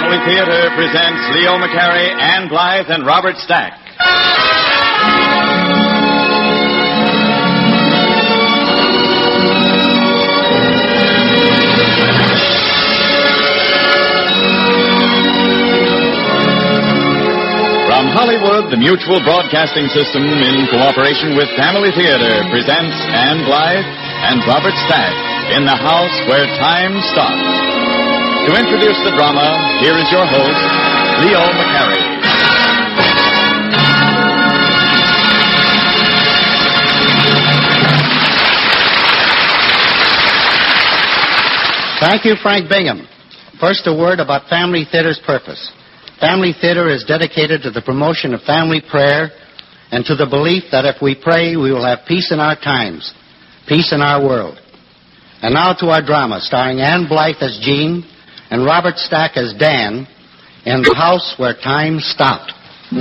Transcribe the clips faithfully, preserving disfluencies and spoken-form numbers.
Family Theater presents Leo McCarey, Ann Blythe, and Robert Stack. From Hollywood, the Mutual Broadcasting System, in cooperation with Family Theater, presents Ann Blythe and Robert Stack in The House Where Time Stops. To introduce the drama, here is your host, Leo McCarey. Thank you, Frank Bingham. First, a word about Family Theater's purpose. Family Theater is dedicated to the promotion of family prayer and to the belief that if we pray, we will have peace in our times, peace in our world. And now to our drama, starring Ann Blythe as Jean and Robert Stack as Dan, in The House Where Time Stopped.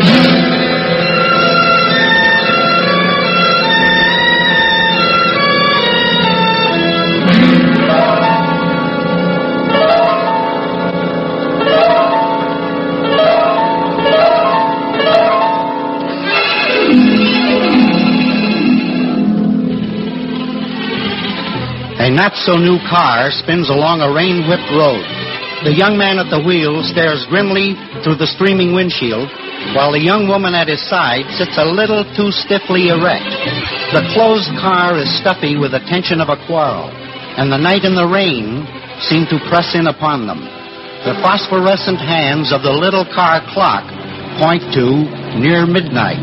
A not-so-new car spins along a rain-whipped road. The young man at the wheel stares grimly through the streaming windshield, while the young woman at his side sits a little too stiffly erect. The closed car is stuffy with the tension of a quarrel, and the night and the rain seem to press in upon them. The phosphorescent hands of the little car clock point to near midnight.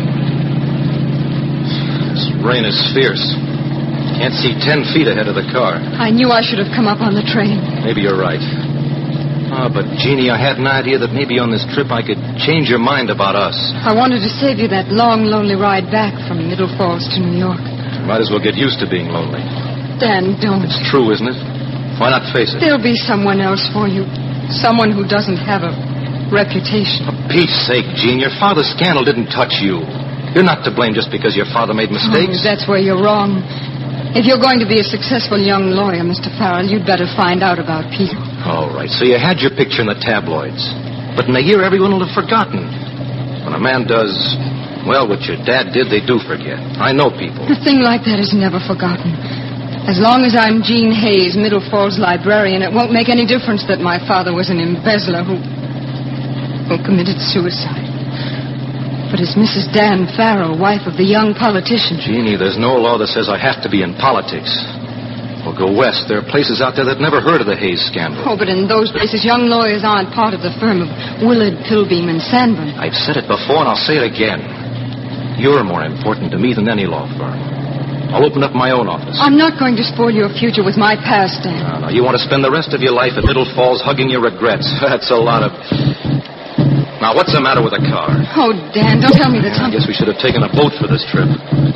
This rain is fierce. Can't see ten feet ahead of the car. I knew I should have come up on the train. Maybe you're right. Ah, but, Jeannie, I had an idea that maybe on this trip I could change your mind about us. I wanted to save you that long, lonely ride back from Middle Falls to New York. Might as well get used to being lonely. Dan, don't. It's true, isn't it? Why not face it? There'll be someone else for you. Someone who doesn't have a reputation. For Pete's sake, Jean, your father's scandal didn't touch you. You're not to blame just because your father made mistakes. Oh, that's where you're wrong. If you're going to be a successful young lawyer, Mister Farrell, you'd better find out about Peter. All right, so you had your picture in the tabloids. But in a year, everyone will have forgotten. When a man does, well, what your dad did, they do forget. I know people. A thing like that is never forgotten. As long as I'm Jean Hayes, Middle Falls librarian, it won't make any difference that my father was an embezzler who, who committed suicide. But as Missus Dan Farrell, wife of the young politician... Jeannie, there's no law that says I have to be in politics. We'll go west. There are places out there that never heard of the Hayes scandal. Oh, but in those places, young lawyers aren't part of the firm of Willard, Pilbeam, and Sandburn. I've said it before, and I'll say it again. You're more important to me than any law firm. I'll open up my own office. I'm not going to spoil your future with my past, Dan. No, no, you want to spend the rest of your life at Middle Falls hugging your regrets. That's a lot of... Now, what's the matter with the car? Oh, Dan, don't tell me that yeah, something... I guess we should have taken a boat for this trip.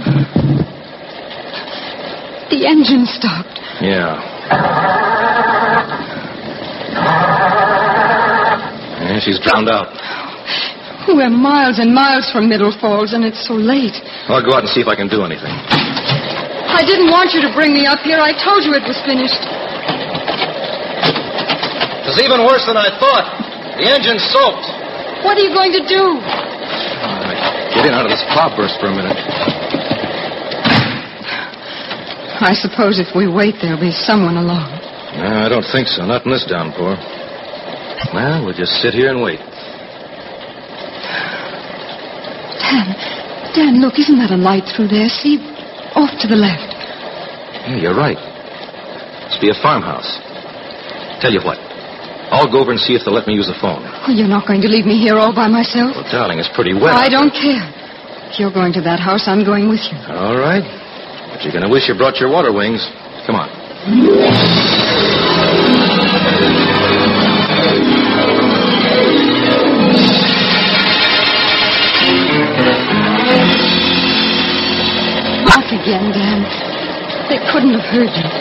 The engine stopped. Yeah. Yeah, she's drowned out. We're miles and miles from Middle Falls, and it's so late. I'll go out and see if I can do anything. I didn't want you to bring me up here. I told you it was finished. It's even worse than I thought. The engine's soaked. What are you going to do? All right. Get in out of this cloudburst for a minute. I suppose if we wait, there'll be someone along. No, I don't think so. Not in this downpour. Well, we'll just sit here and wait. Dan, Dan, look, isn't that a light through there? See, off to the left. Yeah, you're right. Must be a farmhouse. Tell you what. I'll go over and see if they'll let me use the phone. Oh, you're not going to leave me here all by myself? Well, darling, it's pretty wet. I don't care. If you're going to that house, I'm going with you. All right. But you're going to wish you brought your water wings. Come on. Knock again, Dan. They couldn't have heard you.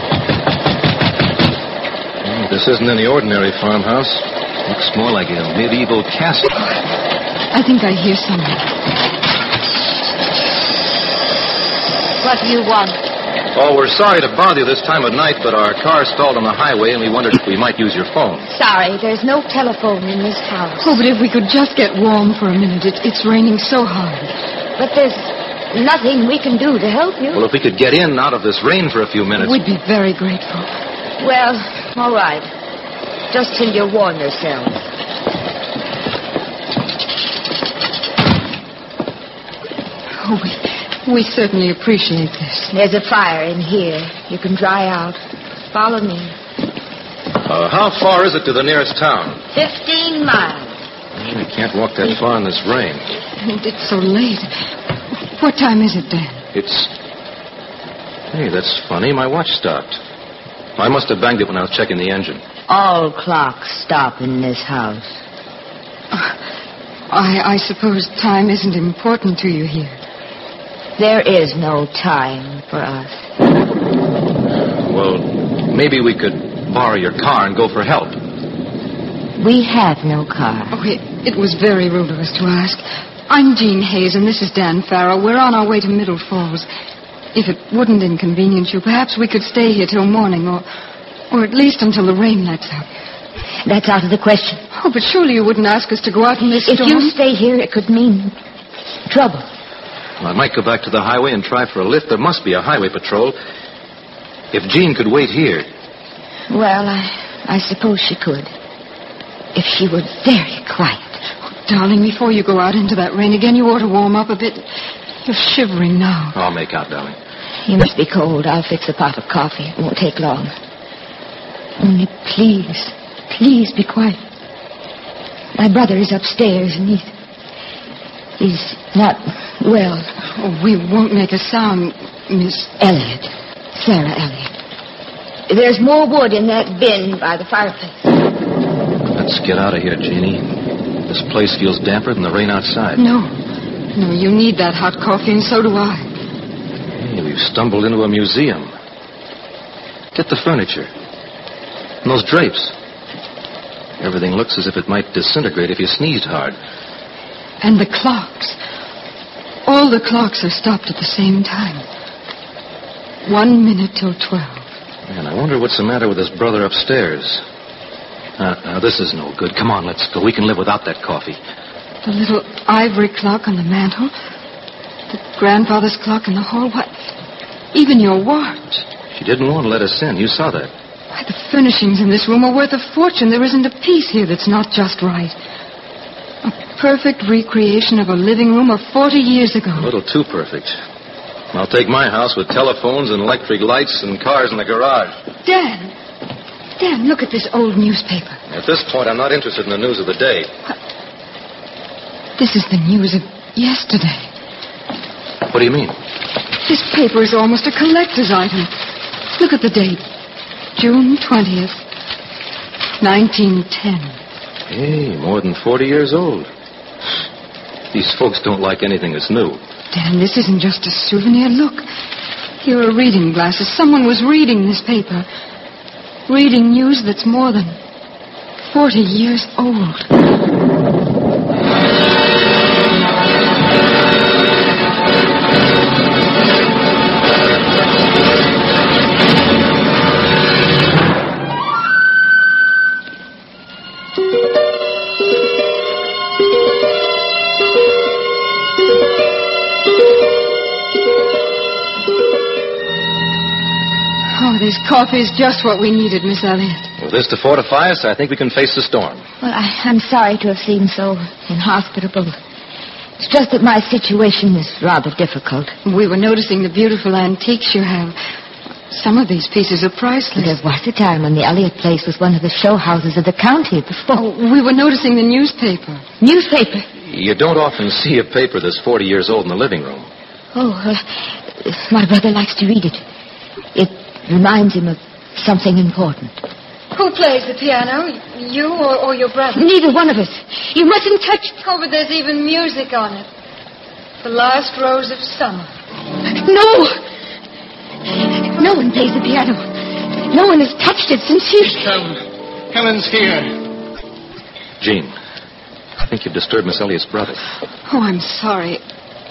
This isn't any ordinary farmhouse. Looks more like a medieval castle. I think I hear someone. What do you want? Oh, we're sorry to bother you this time of night, but our car stalled on the highway, and we wondered if we might use your phone. Sorry, there's no telephone in this house. Oh, but if we could just get warm for a minute. It, it's raining so hard. But there's nothing we can do to help you. Well, if we could get in and out of this rain for a few minutes... We'd be very grateful. Well, all right. Just till you warm yourselves. Oh, we, we certainly appreciate this. There's a fire in here. You can dry out. Follow me. Uh, how far is it to the nearest town? Fifteen miles. We can't walk that far in this rain. And it's so late. What time is it, Dan? It's... Hey, that's funny. My watch stopped. I must have banged it when I was checking the engine. All clocks stop in this house. Uh, I, I suppose time isn't important to you here. There is no time for us. Well, maybe we could borrow your car and go for help. We have no car. Oh, it, it was very rude of us to ask. I'm Jean Hayes, and this is Dan Farrow. We're on our way to Middle Falls. If it wouldn't inconvenience you, perhaps we could stay here till morning, or, or at least until the rain lets up. That's out of the question. Oh, but surely you wouldn't ask us to go out in this If storm? you stay here, it could mean trouble. Well, I might go back to the highway and try for a lift. There must be a highway patrol. If Jean could wait here. Well, I, I suppose she could. If she were very quiet. Oh, darling, before you go out into that rain again, you ought to warm up a bit. You're shivering now. I'll make out, darling. You must be cold. I'll fix a pot of coffee. It won't take long. Only please, please be quiet. My brother is upstairs, and he's... He's not well. Oh, we won't make a sound, Miss... Elliot. Sarah Elliot. There's more wood in that bin by the fireplace. Let's get out of here, Jeannie. This place feels damper than the rain outside. No. No, you need that hot coffee, and so do I. Hey, we've stumbled into a museum. Get the furniture. And those drapes. Everything looks as if it might disintegrate if you sneezed hard. And the clocks. All the clocks are stopped at the same time. One minute till twelve. Man, I wonder what's the matter with his brother upstairs. Uh, now, this is no good. Come on, let's go. We can live without that coffee. The little ivory clock on the mantel. The grandfather's clock in the hall. What? Even your watch. She didn't want to let us in. You saw that. Why, the furnishings in this room are worth a fortune. There isn't a piece here that's not just right. A perfect recreation of a living room of forty years ago. A little too perfect. I'll take my house with telephones and electric lights and cars in the garage. Dan. Dan, look at this old newspaper. At this point, I'm not interested in the news of the day. What? This is the news of yesterday. What do you mean? This paper is almost a collector's item. Look at the date. June twentieth, nineteen ten. Hey, more than forty years old. These folks don't like anything that's new. Dan, this isn't just a souvenir. Look. Here are reading glasses. Someone was reading this paper. Reading news that's more than forty years old. Oh, this coffee is just what we needed, Miss Elliot. With this to fortify us, I think we can face the storm. Well, I, I'm sorry to have seemed so inhospitable. It's just that my situation is rather difficult. We were noticing the beautiful antiques you have. Some of these pieces are priceless. There was a time when the Elliot place was one of the show houses of the county before. Oh, we were noticing the newspaper. Newspaper? You don't often see a paper that's forty years old in the living room. Oh, uh, my brother likes to read it. It reminds him of something important. Who plays the piano? You or, or your brother? Neither one of us. You mustn't touch... Oh, but there's even music on it. The last rose of summer. No! No one plays the piano. No one has touched it since you... Helen. Helen's here. Jean, I think you've disturbed Miss Elliott's brother. Oh, I'm sorry.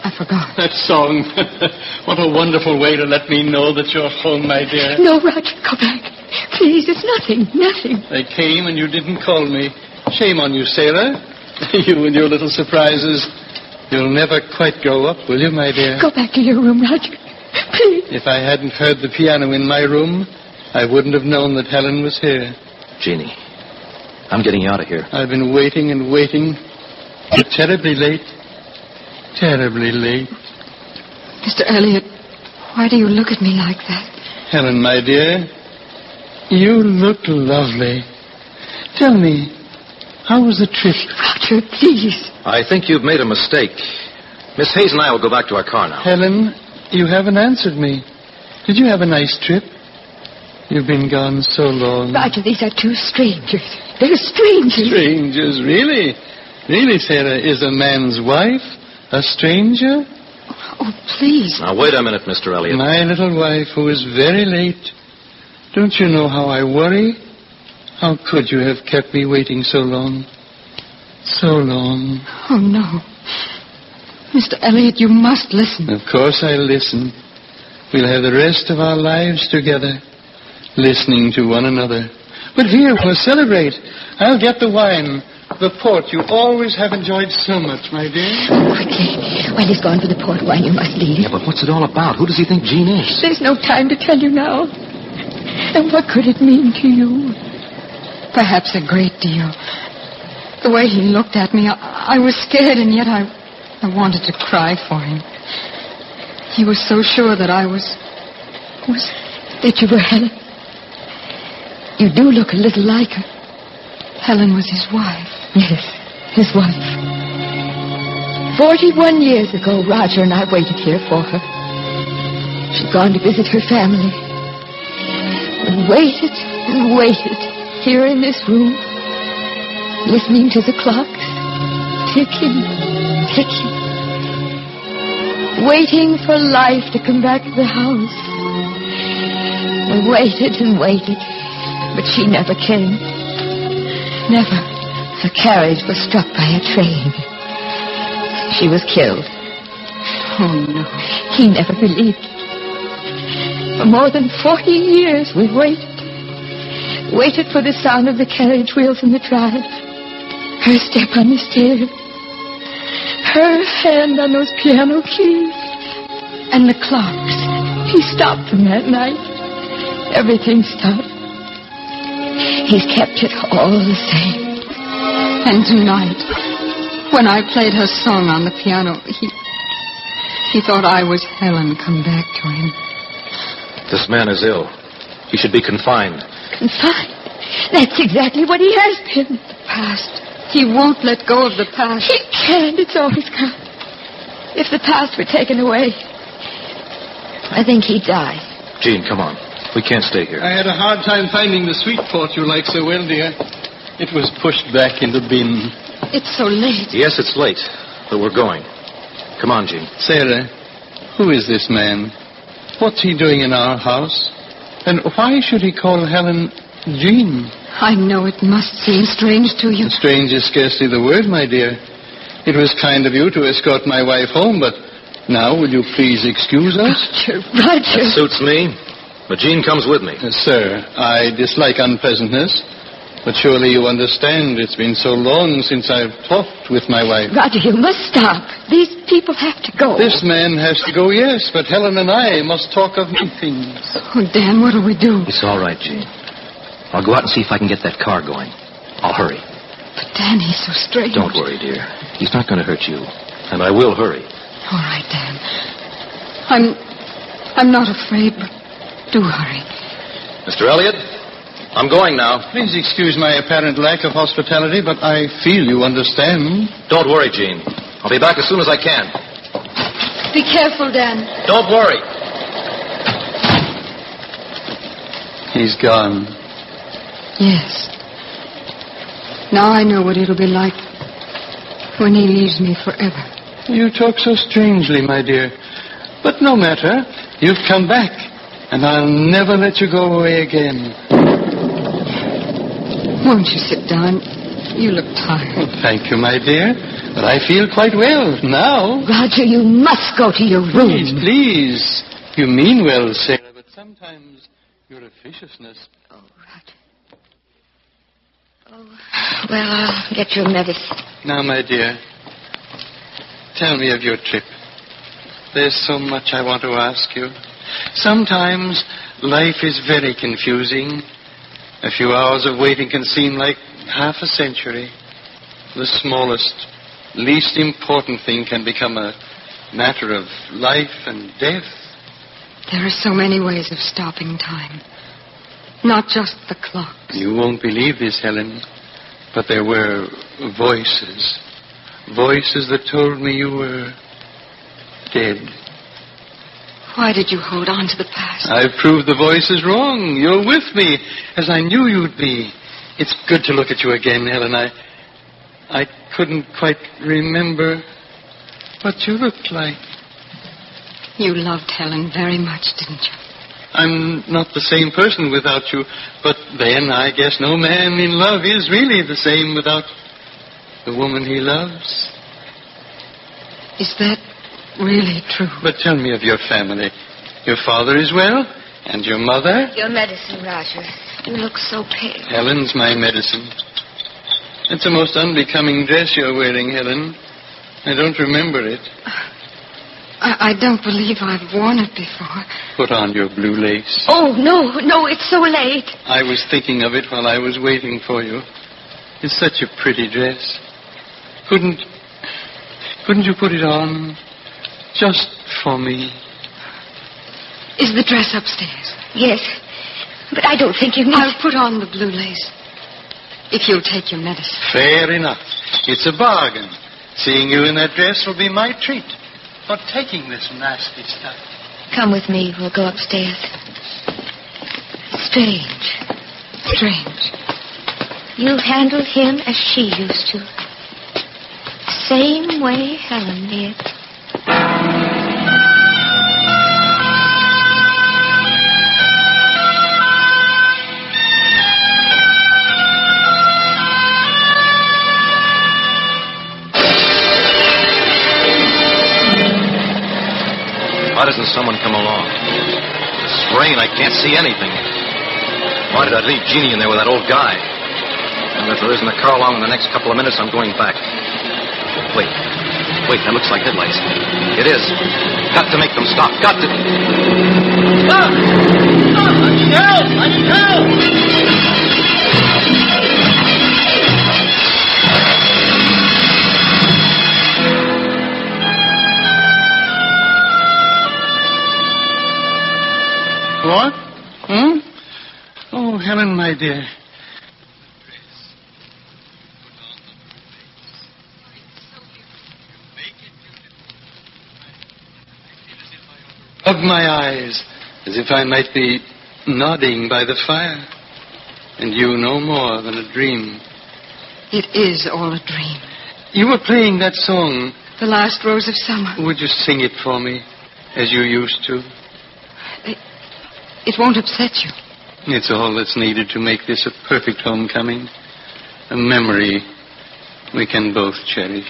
I forgot. That song. What a wonderful way to let me know that you're home, my dear. No, Roger, go back. Please, it's nothing, nothing. I came and you didn't call me. Shame on you, Sarah. You and your little surprises. You'll never quite grow up, will you, my dear? Go back to your room, Roger. Please. If I hadn't heard the piano in my room, I wouldn't have known that Helen was here. Jeannie, I'm getting you out of here. I've been waiting and waiting. You're terribly late. Terribly late. Mister Elliot, why do you look at me like that? Helen, my dear, you look lovely. Tell me, how was the trip? Roger, please. I think you've made a mistake. Miss Hayes and I will go back to our car now. Helen, you haven't answered me. Did you have a nice trip? You've been gone so long. Roger, these are two strangers. They're strangers. Strangers, really? Really, Sarah, is a man's wife a stranger? Oh, please. Now, wait a minute, Mister Elliot. My little wife, who is very late. Don't you know how I worry? How could you have kept me waiting so long? So long. Oh, no. Mister Elliot, you must listen. Of course I listen. We'll have the rest of our lives together, listening to one another. But here, we'll celebrate. I'll get the wine. The port you always have enjoyed so much, my dear. Quickly. While he's gone for the port wine, you must leave. Yeah, but what's it all about? Who does he think Jean is? There's no time to tell you now. And what could it mean to you? Perhaps a great deal. The way he looked at me, I, I was scared, and yet I, I wanted to cry for him. He was so sure that I was... was... That you were Helen. You do look a little like her. Helen was his wife. Yes, his wife. Forty-one years ago, Roger and I waited here for her. She'd gone to visit her family. We waited and waited here in this room, listening to the clocks, ticking, ticking, waiting for life to come back to the house. We waited and waited, but she never came. Never. Her carriage was struck by a train. She was killed. Oh, no. He never believed it. For more than forty years we waited. Waited for the sound of the carriage wheels in the drive. Her step on the stairs. Her hand on those piano keys. And the clocks. He stopped them that night. Everything stopped. He's kept it all the same. And tonight, when I played her song on the piano, he... he thought I was Helen come back to him. This man is ill. He should be confined. Confined? That's exactly what he has been. The past. He won't let go of the past. He can't. It's always gone. If the past were taken away, I think he'd die. Jean, come on. We can't stay here. I had a hard time finding the sweet port you like so well, dear. It was pushed back in the bin. It's so late. Yes, it's late, but we're going. Come on, Jean. Sarah, who is this man? What's he doing in our house? And why should he call Helen Jean? I know it must seem strange to you. Strange is scarcely the word, my dear. It was kind of you to escort my wife home, but now will you please excuse us? Roger, Roger. That suits me. But Jean comes with me. Uh, sir, I dislike unpleasantness, but surely you understand it's been so long since I've talked with my wife. Roger, you must stop. These people have to go. This man has to go, yes, but Helen and I must talk of many things. Oh, Dan, what do we do? It's all right, Jean. I'll go out and see if I can get that car going. I'll hurry. But Dan, he's so strange. Don't worry, dear. He's not going to hurt you. And I will hurry. All right, Dan. I'm... I'm not afraid, but... do hurry. Mister Elliot, I'm going now. Please excuse my apparent lack of hospitality, but I feel you understand. Don't worry, Jean. I'll be back as soon as I can. Be careful, Dan. Don't worry. He's gone. Yes. Now I know what it'll be like when he leaves me forever. You talk so strangely, my dear. But no matter. You've come back. And I'll never let you go away again. Won't you sit down? You look tired. Oh, thank you, my dear. But I feel quite well now. Roger, you must go to your room. Please, please. You mean well, Sarah, but sometimes your officiousness... Oh, Roger. Oh, well, I'll get your medicine. Now, my dear, tell me of your trip. There's so much I want to ask you. Sometimes life is very confusing. A few hours of waiting can seem like half a century. The smallest, least important thing can become a matter of life and death. There are so many ways of stopping time. Not just the clocks. You won't believe this, Helen, but there were voices. Voices that told me you were dead. Why did you hold on to the past? I've proved the voices wrong. You're with me, as I knew you'd be. It's good to look at you again, Helen. I, I couldn't quite remember what you looked like. You loved Helen very much, didn't you? I'm not the same person without you, but then I guess no man in love is really the same without the woman he loves. Is that really true? But tell me of your family. Your father is well, and your mother? Your medicine, Roger. You look so pale. Helen's my medicine. It's a most unbecoming dress you're wearing, Helen. I don't remember it. I, I don't believe I've worn it before. Put on your blue lace. Oh, no, no, it's so late. I was thinking of it while I was waiting for you. It's such a pretty dress. Couldn't... Couldn't you put it on just for me? Is the dress upstairs? Yes, but I don't think you need... I'll put on the blue lace. If you'll take your medicine. Fair enough. It's a bargain. Seeing you in that dress will be my treat for taking this nasty stuff. Come with me. We'll go upstairs. Strange. Strange. You handled him as she used to. Same way Helen did. Why doesn't someone come along? This rain, I can't see anything. Why did I leave Jeannie in there with that old guy? And if there isn't a car along in the next couple of minutes, I'm going back. Wait. Wait, that looks like headlights. It is. Got to make them stop. Got to... Stop! Stop! I need help! I need help! What? Hmm? Oh, Helen, my dear. Of my eyes, as if I might be nodding by the fire, and you no more than a dream. It is all a dream. You were playing that song. The Last Rose of Summer. Would you sing it for me, as you used to? It, it won't upset you. It's all that's needed to make this a perfect homecoming. A memory we can both cherish.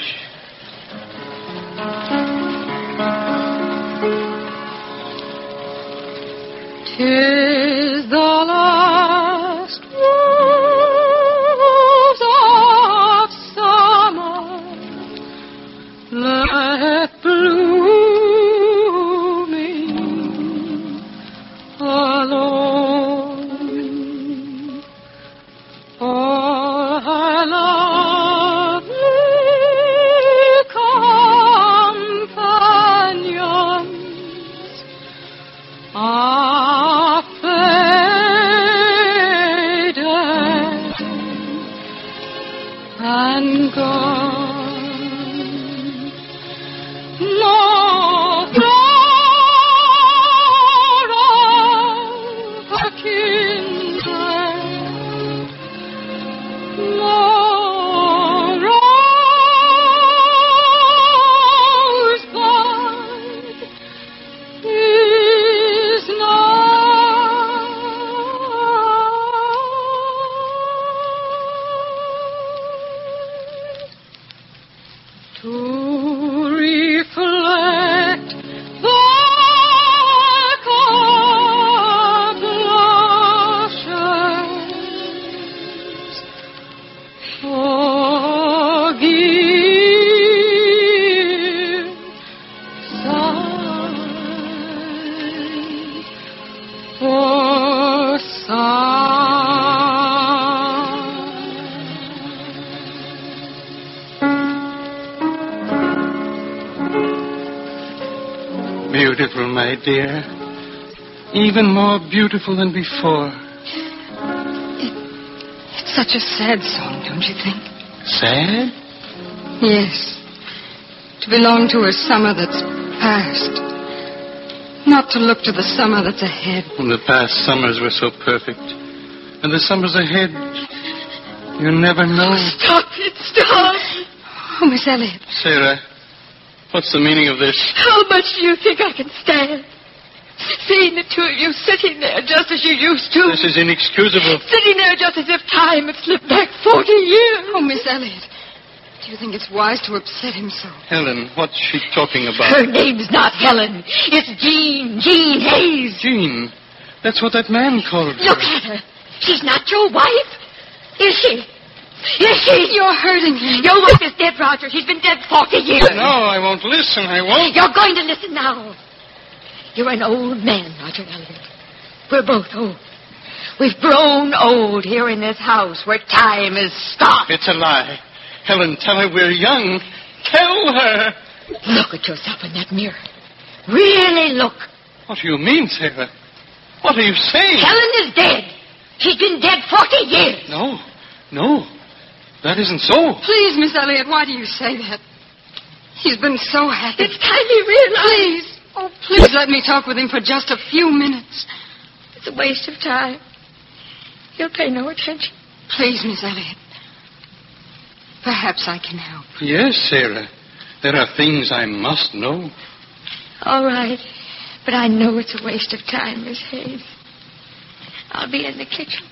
Tis the last rose of summer, left blooming alone. All her lovely companions are faded and gone. No flower of her kindred, no rosebud is not to reflect the blushes. Forgive sighs for Beautiful, my dear. Even more beautiful than before. It, it's such a sad song, don't you think? Sad? Yes. To belong to a summer that's past. Not to look to the summer that's ahead. Well, the past summers were so perfect. And the summers ahead, you never know. Stop it, stop. Oh, Miss Elliot. Sarah, what's the meaning of this? How much do you think I can stand? Seeing the two of you sitting there just as you used to. This is inexcusable. Sitting there just as if time had slipped back forty years. Oh, Miss Elliot. Do you think it's wise to upset him so? Helen, what's she talking about? Her name's not Helen. It's Jean. Jean Hayes. Jean. That's what that man called her. Look at her. She's not your wife. Is she? Is she? You're hurting him. Your wife is dead, Roger. She's been dead forty years. No, I won't listen. I won't. You're going to listen now. You're an old man, Roger Elliot. We're both old. We've grown old here in this house where time is stopped. It's a lie. Helen, tell her we're young. Tell her. Look at yourself in that mirror. Really look. What do you mean, Sarah? What are you saying? Helen is dead. She's been dead forty years. No, no. That isn't so. Please, Miss Elliot, why do you say that? He's been so happy. It's time he realized. Please. Oh, please let me talk with him for just a few minutes. It's a waste of time. He'll pay no attention. Please, Miss Elliot. Perhaps I can help. Yes, Sarah. There are things I must know. All right. But I know it's a waste of time, Miss Hayes. I'll be in the kitchen.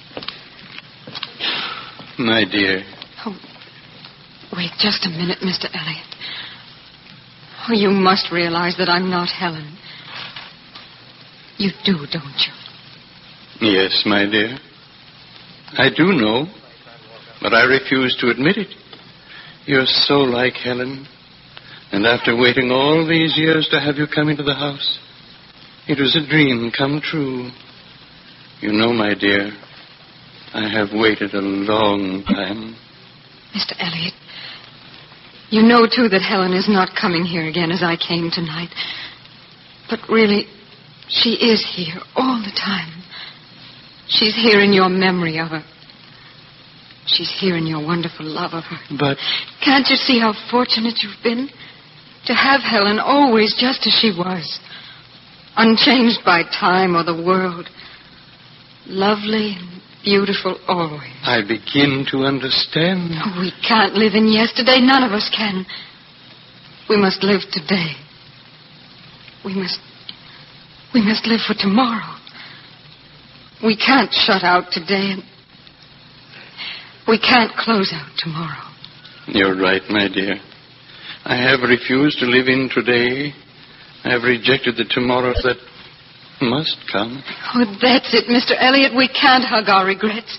My dear. Oh, wait just a minute, Mister Elliot. Oh, you must realize that I'm not Helen. You do, don't you? Yes, my dear. I do know, but I refuse to admit it. You're so like Helen. And after waiting all these years to have you come into the house, it was a dream come true. You know, my dear, I have waited a long time. Mister Elliot, you know, too, that Helen is not coming here again as I came tonight. But really, she is here all the time. She's here in your memory of her. She's here in your wonderful love of her. But... Can't you see how fortunate you've been? To have Helen always just as she was. Unchanged by time or the world. Lovely and beautiful always. I begin to understand. Oh, we can't live in yesterday. None of us can. We must live today. We must... We must live for tomorrow. We can't shut out today and... We can't close out tomorrow. You're right, my dear. I have refused to live in today. I have rejected the tomorrow that must come. Oh, that's it, Mister Elliot. We can't hug our regrets.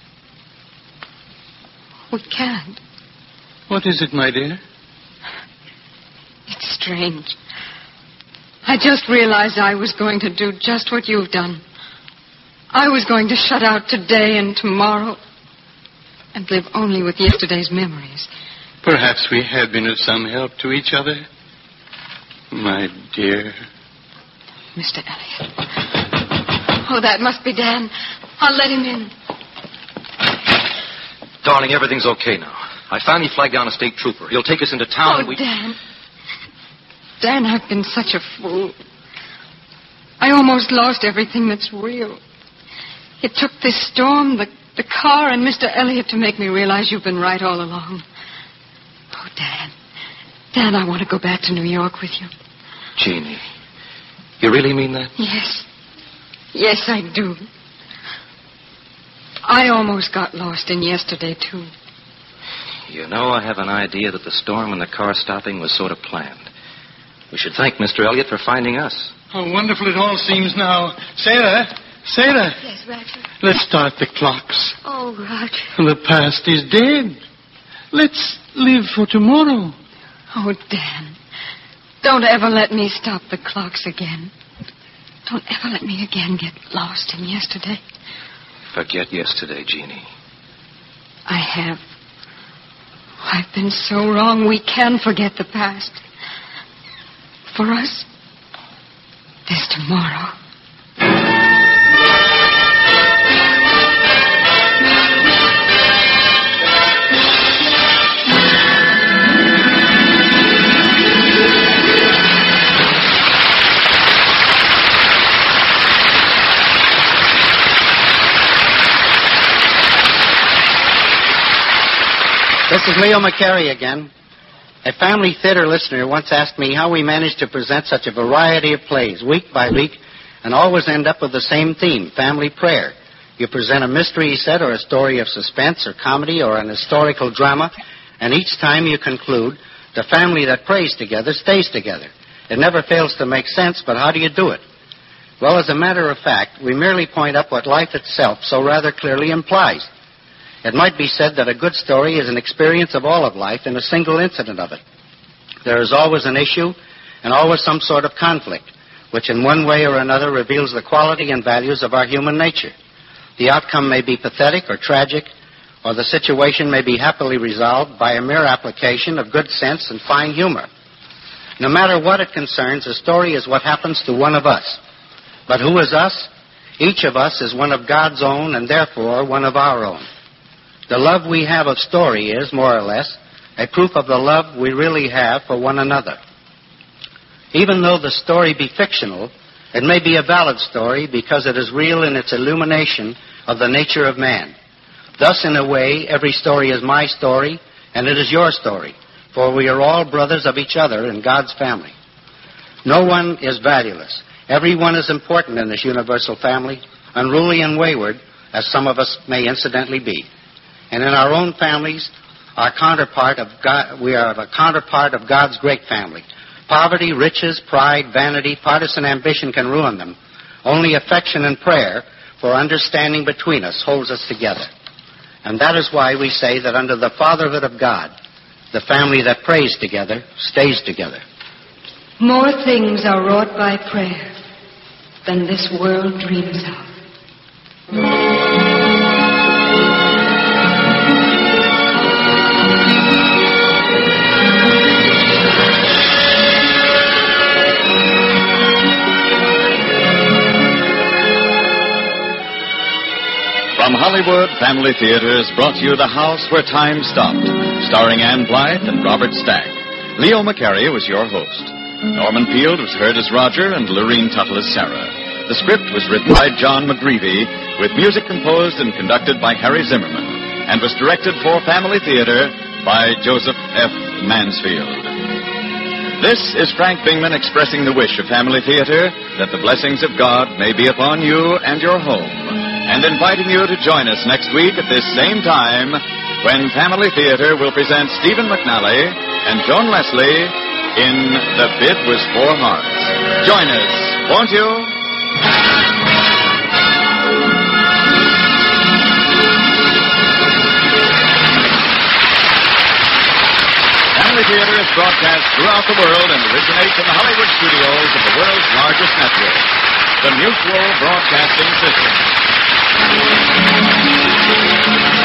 We can't. What is it, my dear? It's strange. I just realized I was going to do just what you've done. I was going to shut out today and tomorrow and live only with yesterday's memories. Perhaps we have been of some help to each other. My dear. Mister Elliot. Oh, that must be Dan. I'll let him in. Darling, everything's okay now. I finally flagged down a state trooper. He'll take us into town Oh, and we... Dan. Dan, I've been such a fool. I almost lost everything that's real. It took this storm, the, the car, and Mister Elliot to make me realize you've been right all along. Oh, Dan. Dan, I want to go back to New York with you. Jeannie, you really mean that? Yes. Yes, I do. I almost got lost in yesterday, too. You know, I have an idea that the storm and the car stopping was sort of planned. We should thank Mister Elliott for finding us. How wonderful it all seems now. Sarah, Sarah. Yes, Roger. Let's start the clocks. Oh, Roger. The past is dead. Let's live for tomorrow. Oh, Dan. Don't ever let me stop the clocks again. Don't ever let me again get lost in yesterday. Forget yesterday, Jeannie. I have. I've been so wrong. We can forget the past. For us, there's tomorrow. This is Leo McCarey again. A family theater listener once asked me how we managed to present such a variety of plays week by week and always end up with the same theme, family prayer. You present a mystery, he said, or a story of suspense or comedy or an historical drama, and each time you conclude, the family that prays together stays together. It never fails to make sense, but how do you do it? Well, as a matter of fact, we merely point up what life itself so rather clearly implies. It might be said that a good story is an experience of all of life in a single incident of it. There is always an issue and always some sort of conflict, which in one way or another reveals the quality and values of our human nature. The outcome may be pathetic or tragic, or the situation may be happily resolved by a mere application of good sense and fine humor. No matter what it concerns, a story is what happens to one of us. But who is us? Each of us is one of God's own and therefore one of our own. The love we have of story is, more or less, a proof of the love we really have for one another. Even though the story be fictional, it may be a valid story because it is real in its illumination of the nature of man. Thus, in a way, every story is my story, and it is your story, for we are all brothers of each other in God's family. No one is valueless. Everyone is important in this universal family, unruly and wayward, as some of us may incidentally be. And in our own families, our counterpart of God, we are a counterpart of God's great family. Poverty, riches, pride, vanity, partisan ambition can ruin them. Only affection and prayer for understanding between us holds us together. And that is why we say that under the fatherhood of God, the family that prays together stays together. More things are wrought by prayer than this world dreams of. From Hollywood Family Theaters brought you The House Where Time Stopped, starring Ann Blythe and Robert Stack. Leo McCarey was your host. Norman Field was heard as Roger and Lorene Tuttle as Sarah. The script was written by John McGreevy, with music composed and conducted by Harry Zimmerman, and was directed for Family Theater by Joseph F. Mansfield. This is Frank Bingman expressing the wish of Family Theater that the blessings of God may be upon you and your home, and inviting you to join us next week at this same time when Family Theater will present Stephen McNally and Joan Leslie in The Bid Was Four Hearts. Join us, won't you? Family Theater is broadcast throughout the world and originates in the Hollywood studios of the world's largest network, the Mutual Broadcasting System.